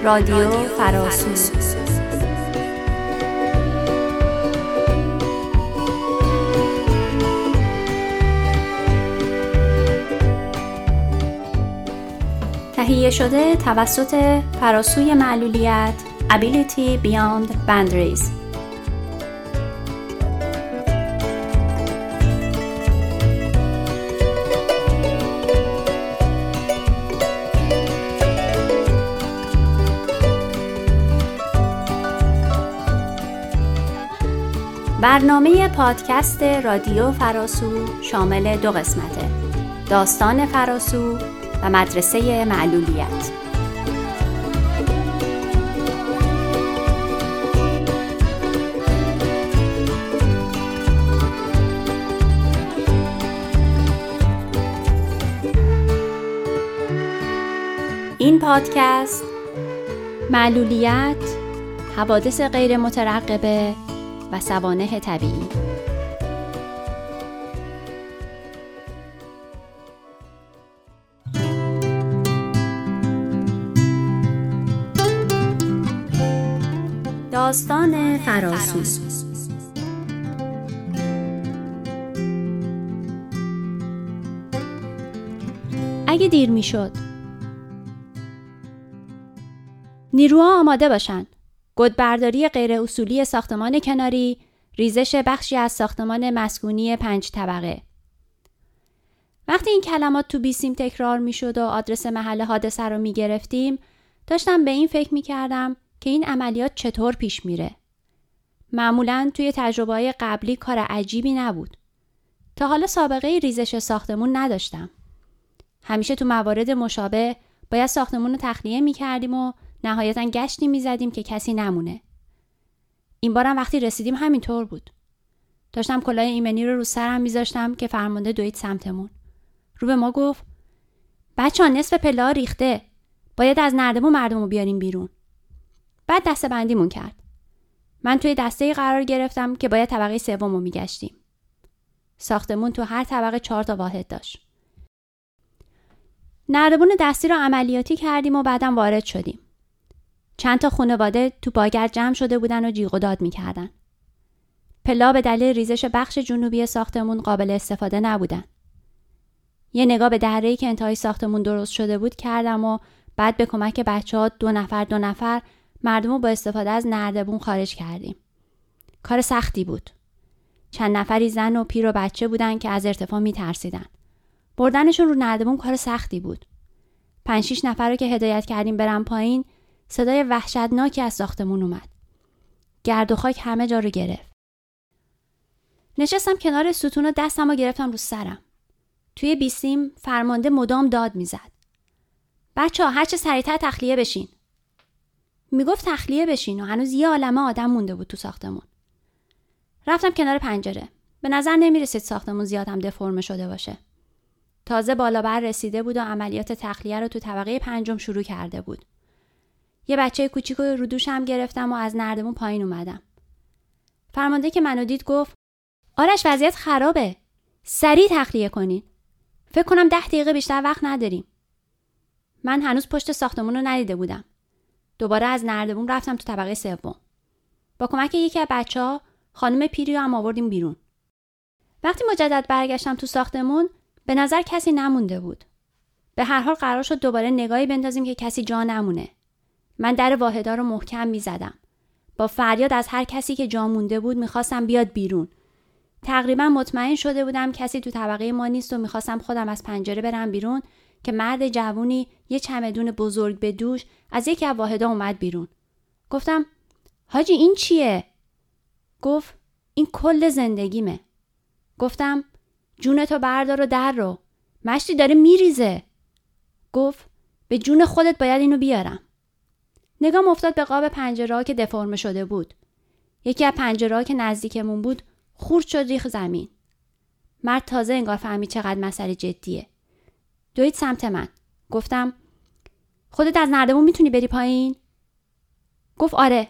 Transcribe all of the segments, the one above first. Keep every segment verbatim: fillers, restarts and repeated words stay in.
رادیو فراسو. تهیه شده توسط فراسوی معلولیت Ability Beyond Boundaries. برنامه پادکست رادیو فراسو شامل دو قسمته: داستان فراسو و مدرسه معلولیت. این پادکست معلولیت، حوادث غیر مترقبه و سوانح طبیعی. داستان فراسو. اگه دیر می شد. نیروها آماده باشن. گودبرداری غیر اصولی ساختمان کناری، ریزش بخشی از ساختمان مسکونی پنج طبقه. وقتی این کلمات تو بیسیم تکرار می شد و آدرس محل حادثه رو می گرفتیم، داشتم به این فکر می کردم که این عملیات چطور پیش میره. معمولاً توی تجربه‌های قبلی کار عجیبی نبود. تا حالا سابقه ریزش ساختمون نداشتم. همیشه تو موارد مشابه باید ساختمون رو تخلیه می کردیم و نهایتاً گشتی می زدیم که کسی نمونه. این بارم وقتی رسیدیم همینطور بود. داشتم کلاه ایمنی رو رو سرم می ذاشتم که فرمانده دوید سمتمون. رو به ما گفت: بچه‌ها نصف پله‌ها ریخته. باید از نردبون مردمو بیاریم بیرون. بعد دسته بندیمون کرد. من توی دسته‌ای قرار گرفتم که باید طبقه سومو می گشتیم. ساختمون تو هر طبقه چهار تا واحد داشت. نردبون دستی رو عملیاتی کردیم و بعدم وارد شدیم. چند تا خانواده تو باگر جمع شده بودن و جیغ و داد می‌کردن. پلا به دلیل ریزش بخش جنوبی ساختمون قابل استفاده نبودن. یه نگاه به دره‌ای که انتهای ساختمون درست شده بود کردم و بعد به کمک بچه‌ها دو نفر دو نفر مردمو با استفاده از نردبون خارج کردیم. کار سختی بود. چند نفری زن و پیر و بچه بودن که از ارتفاع می‌ترسیدن. بردنشون رو نردبون کار سختی بود. پنج شش نفر رو که هدایت کردیم برن پایین، صدای وحشتناکی از ساختمون اومد. گرد و خاک همه جا رو گرفت. نشستم کنار ستون و دستم رو گرفتم رو سرم. توی بیسیم فرمانده مدام داد میزد: بچه ها هر چه سریعتر تخلیه بشین. میگفت تخلیه بشین و هنوز یه عالمه آدم مونده بود تو ساختمون. رفتم کنار پنجره. به نظر نمیرسید ساختمون زیاد هم دفرم شده باشه. تازه بالا بر رسیده بود و عملیات تخلیه رو تو طبقه پنجم شروع کرده بود. یه بچه کوچیک رو دوشم گرفتم و از نردبون پایین اومدم. فرمانده که منو دید گفت: آرش وضعیت خرابه. سریع تخلیه کنین. فکر کنم ده دقیقه بیشتر وقت نداریم. من هنوز پشت ساختمون رو ندیده بودم. دوباره از نردبون رفتم تو طبقه سوم. با کمک یکی از بچه‌ها خانم پیری رو هم آوردیم بیرون. وقتی مجدد برگشتم تو ساختمون به نظر کسی نمونده بود. به هر حال قرار شد دوباره نگاهی بندازیم که کسی جا نمونه. من در واحدا رو محکم می زدم. با فریاد از هر کسی که جا مونده بود میخواستم بیاد بیرون. تقریبا مطمئن شده بودم کسی تو طبقه ما نیست و میخواستم خودم از پنجره برم بیرون که مرد جوونی یه چمدون بزرگ به دوش از یکی از واحدا اومد بیرون. گفتم: حاجی این چیه؟ گفت: این کل زندگیمه. گفتم: جونتو بردار و در رو. مشتی داره میریزه. گفت: به جون خودت باید اینو بیارم. نگام افتاد به قاب پنجره‌ها که دفرم شده بود. یکی از پنجره‌ها که نزدیکمون بود خورد شد ریخ زمین. مرد تازه انگار فهمید چقدر مسئله جدیه. دوید سمت من. گفتم: خودت از نردبون میتونی بری پایین؟ گفت: آره.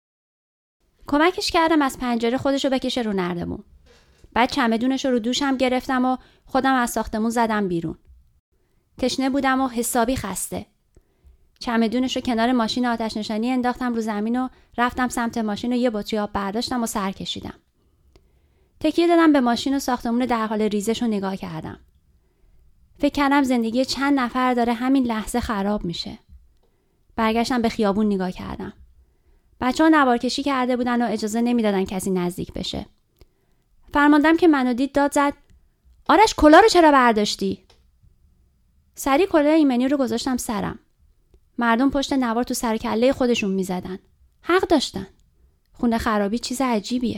کمکش کردم از پنجره خودشو بکشه رو نردبون. بعد چمدونش رو دوشم گرفتم و خودم از ساختمون زدم بیرون. تشنه بودم و حسابی خسته. چمدونش رو کنار ماشین آتش نشانی انداختم رو زمین و رفتم سمت ماشین و یه بطری آب برداشتم و سر کشیدم. تکیه دادم به ماشین و ساختمون در حال ریزش رو نگاه کردم. فکر کردم زندگی چند نفر داره همین لحظه خراب میشه. برگشتم به خیابون نگاه کردم. بچه‌ها نوار کشی کرده بودن و اجازه نمیدادن کسی نزدیک بشه. فرماندم که منو دید داد زد: آرش کلاه رو چرا برداشتی؟ سری کلاه ایمنی رو گذاشتم سرم. مردم پشت نوار تو سر کله خودشون میزدن. حق داشتن. خونه خرابی چیز عجیبیه.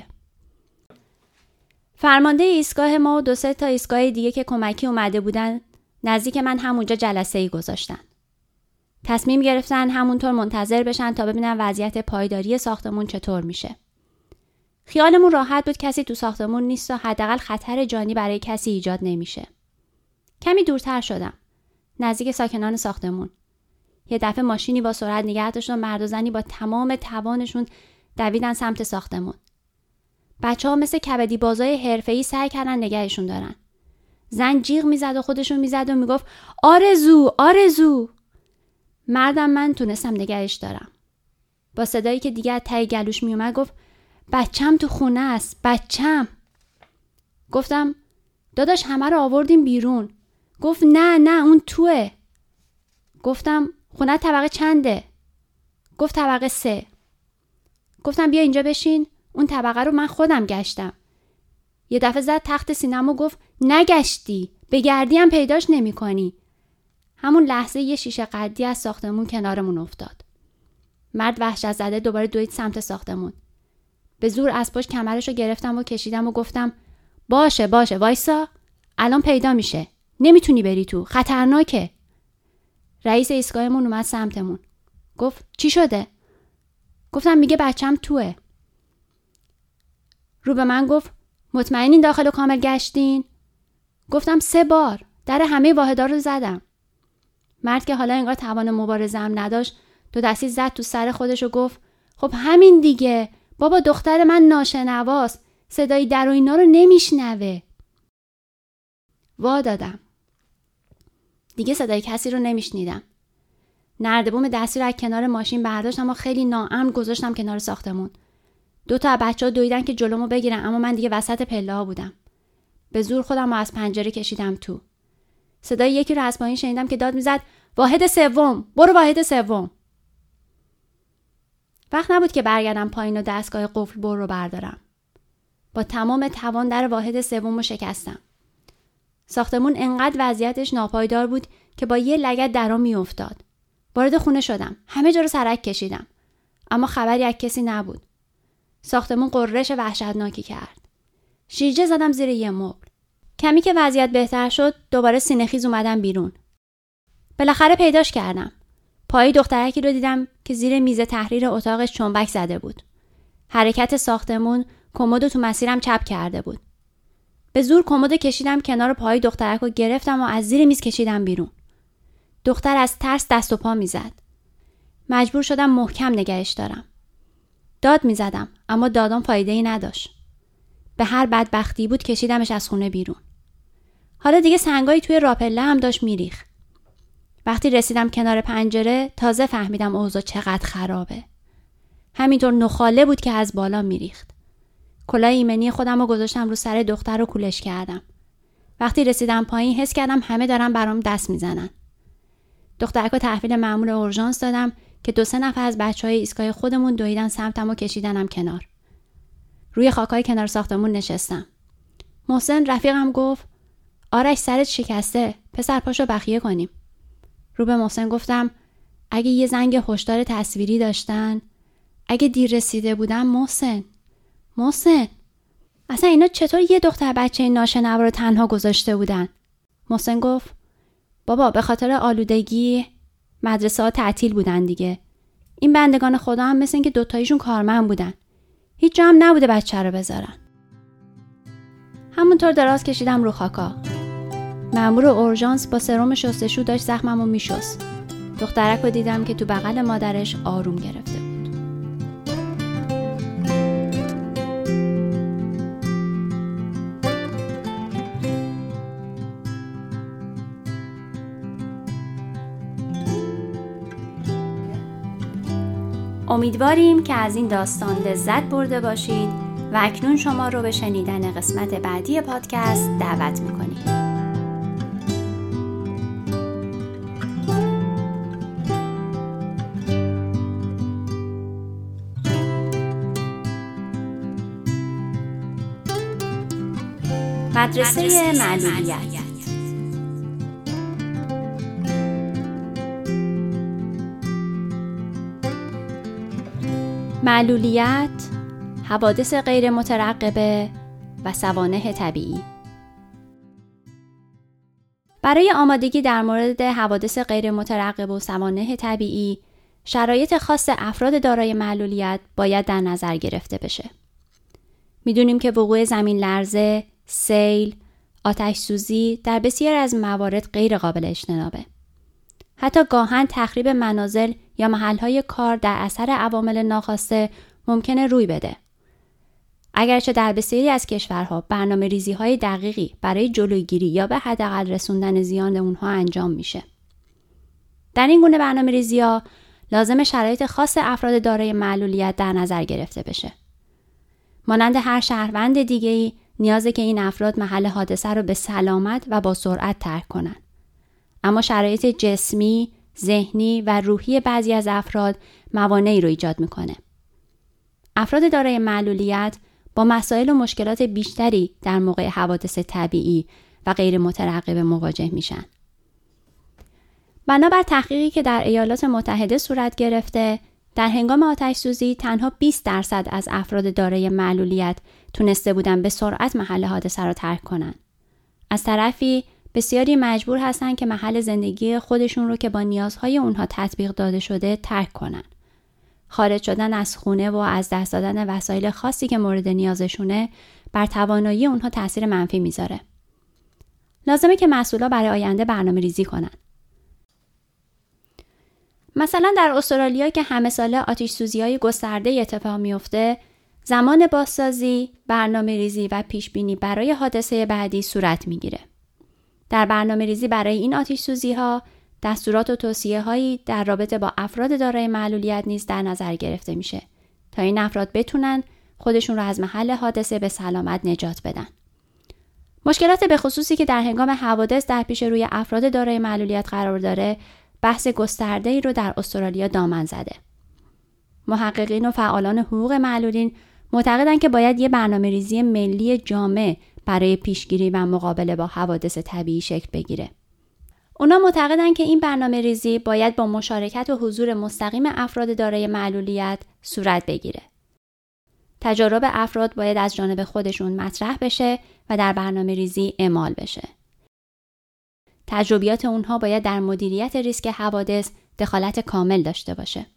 فرمانده ایستگاه ما و دو سه تا ایستگاه دیگه که کمکی اومده بودن نزدیک من همونجا جلسه‌ای گذاشتن. تصمیم گرفتن همونطور منتظر بشن تا ببینن وضعیت پایداری ساختمون چطور میشه. خیالمون راحت بود کسی تو ساختمون نیست و حداقل خطر جانی برای کسی ایجاد نمیشه. کمی دورتر شدم. نزدیک ساکنان ساختمون. یه دفعه ماشینی با سرعت نگه داشت و مرد و زنی با تمام توانشون دویدن سمت ساختمون. بچه‌ها مثل کبدی بازای حرفه‌ای سعی کردن نگهشون دارن. زن جیغ میزد و خودشون میزد و میگفت آرزو آرزو. مردم من تونستم نگهش دارم. با صدایی که دیگه از ته گلوش میومد گفت بچم تو خونه است، بچم. گفتم داداش همه رو آوردیم بیرون. گفت نه نه اون توه. گفتم خونه طبقه چنده؟ گفت طبقه سه. گفتم بیا اینجا بشین، اون طبقه رو من خودم گشتم. یه دفعه زد تخت سینم و گفت نگشتی، بگردی هم پیداش نمی کنی. همون لحظه یه شیشه قدی از ساختمون کنارمون افتاد. مرد وحشت زده دوباره دوید سمت ساختمون. به زور از پشت کمرشو گرفتم و کشیدم و گفتم باشه باشه وایسا، الان پیدا میشه، نمیتونی بری تو، خطرناکه. رئیس ایستگاهمون اومد سمتمون. گفت چی شده؟ گفتم میگه بچم توه. رو به من گفت مطمئنین داخل و کامل گشتین؟ گفتم سه بار در همه واحدا رو زدم. مرد که حالا انگار توان مبارزه هم نداشت دو دستی زد تو سر خودش و گفت خب همین دیگه بابا، دختر من ناشنواست، صدای در و اینا رو نمیشنوه. وا دادم. دیگه صدای کسی رو نمیشنیدم. نردبون دستی رو از کنار ماشین برداشتم و خیلی ناامن گذاشتم کنار ساختمون. دو تا بچه‌ها دویدن که جلومو بگیرن، اما من دیگه وسط پله‌ها بودم. به زور خودم رو از پنجره کشیدم تو. صدای یکی رو از پایین شنیدم که داد میزد واحد سوم، برو واحد سوم. وقت نبود که برگردم پایین و دستگاه قفل بر رو بردارم. با تمام توان در واحد سوم رو شکستم. ساختمون انقدر وضعیتش ناپایدار بود که با یه لگد درام میافتاد. وارد خونه شدم. همه جا رو سرک کشیدم. اما خبری از کسی نبود. ساختمون قررش وحشتناکی کرد. شیرجه زدم زیر یه مبل. کمی که وضعیت بهتر شد دوباره سینه‌خیز اومدم بیرون. بالاخره پیداش کردم. پای دخترکی رو دیدم که زیر میز تحریر اتاقش چنبک زده بود. حرکت ساختمون کمدو تو مسیرم چپ کرده بود. به زور کمدو کشیدم کنار پای دخترک رو گرفتم و از زیر میز کشیدم بیرون. دختر از ترس دست و پا میزد. مجبور شدم محکم نگهش دارم. داد میزدم اما دادم فایده‌ای نداشت. به هر بدبختی بود کشیدمش از خونه بیرون. حالا دیگه سنگایی توی راپله هم داشت میریخ. وقتی رسیدم کنار پنجره تازه فهمیدم اوضاع چقدر خرابه. همینطور نخاله بود که از بالا میریخت. کلاه ایمنی خودم رو گذاشتم رو سر دختر رو کولش کردم. وقتی رسیدم پایین حس کردم همه دارن برام دست میزنن. دخترکو تحویل مأمور اورژانس دادم که دو سه نفر از بچهای ایستگاه خودمون دویدن سمتم و کشیدنم کنار. روی خاکای کنار ساختمون نشستم. محسن رفیقم گفت آرش سرت شکسته، پسر پاشو بخیه کنیم. رو به محسن گفتم اگه یه زنگ هشدار تصویری داشتن، اگه دیر رسیده بودم محسن. محسن اصلا اینا چطور یه دختر بچه ناشنوا رو تنها گذاشته بودن؟ محسن گفت بابا به خاطر آلودگی مدرسه ها تعطیل بودن دیگه. این بندگان خدا هم مثل این که دوتایشون کارمند بودن. هیچ جا هم نبوده بچه رو بذارن. همونطور دراز کشیدم رو خاکا. مأمور اورژانس با سرم شستشو داشت زخممو میشست. دخترک رو دیدم که تو بغل مادرش آروم گرفته بود. امیدواریم که از این داستان لذت برده باشید و اکنون شما رو به شنیدن قسمت بعدی پادکست دعوت می‌کنیم. مدرسه معلولیت. معلولیت، حوادث غیر مترقبه و سوانح طبیعی. برای آمادگی در مورد حوادث غیر مترقبه و سوانح طبیعی، شرایط خاص افراد دارای معلولیت باید در نظر گرفته بشه. میدونیم که وقوع زمین لرزه، سیل، آتش سوزی در بسیار از موارد غیر قابل اجتنابه. حتی گاهن تخریب منازل یا محلهای کار در اثر عوامل ناخواسته ممکنه روی بده. اگرچه در بسیاری از کشورها برنامه ریزی های دقیقی برای جلوگیری یا به حداقل رسوندن زیان اونها انجام میشه. در این گونه برنامه ریزی ها لازم شرایط خاص افراد دارای معلولیت در نظر گرفته بشه. مانند هر شهروند دیگه‌ای نیازه که این افراد محل حادثه رو به سلامت و با سرعت ترک کنن. اما شرایط جسمی، ذهنی و روحی بعضی از افراد موانعی رو ایجاد میکنه. افراد دارای معلولیت با مسائل و مشکلات بیشتری در موقع حوادث طبیعی و غیر مترقبه مواجه میشن. بنابر تحقیقی که در ایالات متحده صورت گرفته، در هنگام آتش سوزی تنها بیست درصد از افراد دارای معلولیت تونسته بودن به سرعت محل حادثه را ترک کنن. از طرفی بسیاری مجبور هستن که محل زندگی خودشون رو که با نیازهای اونها تطبیق داده شده ترک کنن. خارج شدن از خونه و از دست دادن وسایل خاصی که مورد نیازشونه بر توانایی اونها تاثیر منفی میذاره. لازمه که مسئولا برای آینده برنامه ریزی کنن. مثلا در استرالیا که همه ساله آتش سوزی‌های گسترده اتفاق میفته، زمان بازسازی، برنامه ریزی و پیش بینی برای حادثه بعدی صورت میگیره. در برنامه ریزی برای این آتش سوزی‌ها، دستورات و توصیه‌هایی در رابطه با افراد دارای معلولیت نیز در نظر گرفته میشه تا این افراد بتونن خودشون رو از محل حادثه به سلامت نجات بدن. مشکلات به خصوصی که در هنگام حوادث در پیش روی افراد دارای معلولیت قرار داره، بحث گسترده‌ای رو در استرالیا دامن زده. محققین و فعالان حقوق معلولین معتقدند که باید یه برنامه‌ریزی ملی جامع برای پیشگیری و مقابله با حوادث طبیعی شکل بگیره. اونا معتقدند که این برنامه‌ریزی باید با مشارکت و حضور مستقیم افراد دارای معلولیت صورت بگیره. تجارب افراد باید از جانب خودشون مطرح بشه و در برنامه‌ریزی اعمال بشه. تجربیات اونها باید در مدیریت ریسک حوادث دخالت کامل داشته باشه.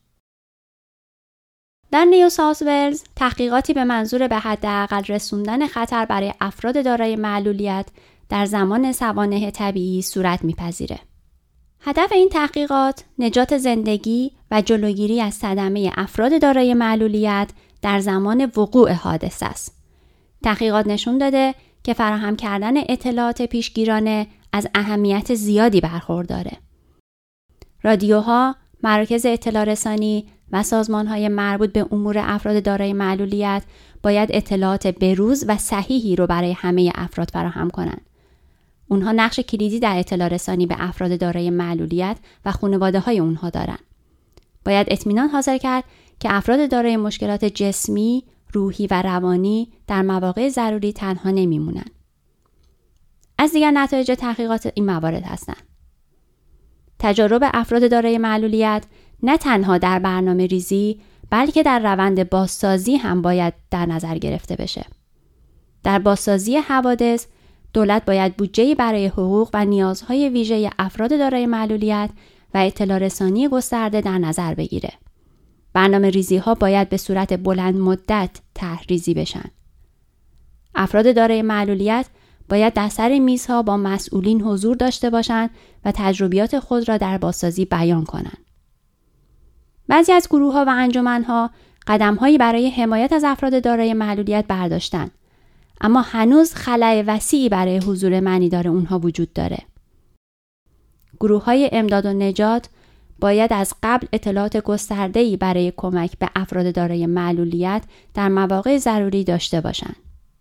در نیو ساوث ولز تحقیقاتی به منظور به حداقل رسوندن خطر برای افراد دارای معلولیت در زمان سوانح طبیعی صورت میپذیره. هدف این تحقیقات نجات زندگی و جلوگیری از صدمه افراد دارای معلولیت در زمان وقوع حادثه است. تحقیقات نشون داده که فراهم کردن اطلاعات پیشگیرانه از اهمیت زیادی برخورداره. رادیوها، مراکز اطلاع رسانی و سازمان‌های مربوط به امور افراد دارای معلولیت باید اطلاعات بروز و صحیحی رو برای همه افراد فراهم کنند. اونها نقش کلیدی در اطلاع رسانی به افراد دارای معلولیت و خانواده‌های اونها دارن. باید اطمینان حاصل کرد که افراد دارای مشکلات جسمی، روحی و روانی در مواقع ضروری تنها نمیمونن. از دیگر نتایج تحقیقات این موارد هستند: تجارب افراد دارای معلولیت نه تنها در برنامه ریزی بلکه در روند بازسازی هم باید در نظر گرفته بشه. در بازسازی حوادث دولت باید بودجه‌ای برای حقوق و نیازهای ویژه افراد دارای معلولیت و اطلاع رسانی گسترده در نظر بگیره. برنامه ریزی ها باید به صورت بلند مدت طرح ریزی بشن. افراد دارای معلولیت باید در سر میزها با مسئولین حضور داشته باشند و تجربیات خود را در بازسازی بیان کنند. بعضی از گروه‌ها و انجمن‌ها قدم‌هایی برای حمایت از افراد دارای معلولیت برداشتند، اما هنوز خلأ وسیعی برای حضور معنیدار اونها وجود داره. گروه‌های امداد و نجات باید از قبل اطلاعات گسترده‌ای برای کمک به افراد دارای معلولیت در مواقع ضروری داشته باشند.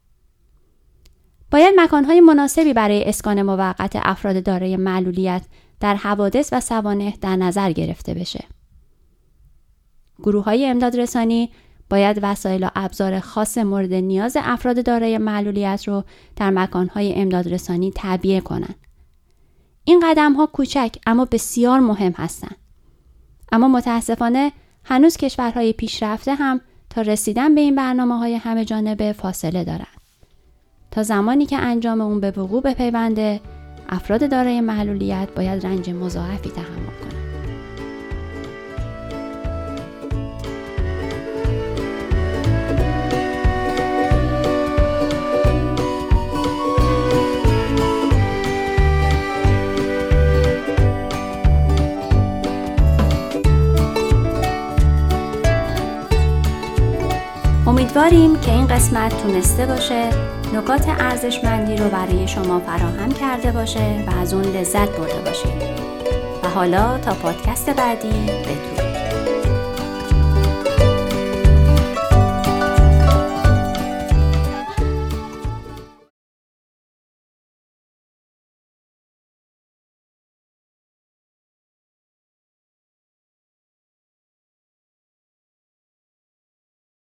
باید مکانهای مناسبی برای اسکان موقت افراد دارای معلولیت در حوادث و سوانح در نظر گرفته بشه. گروه‌های امدادرسانی باید وسایل و ابزار خاص مورد نیاز افراد دارای معلولیت رو در مکانهای امدادرسانی تعبیه کنند. این قدم‌ها کوچک اما بسیار مهم هستند. اما متاسفانه هنوز کشورهای پیشرفته هم تا رسیدن به این برنامه‌های همه جانبه فاصله دارند. تا زمانی که انجام اون به وقوع بپیونده، افراد دارای معلولیت باید رنج مضاعفی تحمل کنند. امیدواریم که این قسمت تونسته باشه نکات ارزشمندی رو برای شما فراهم کرده باشه و از اون لذت برده باشید. و حالا تا پادکست بعدی بدرود.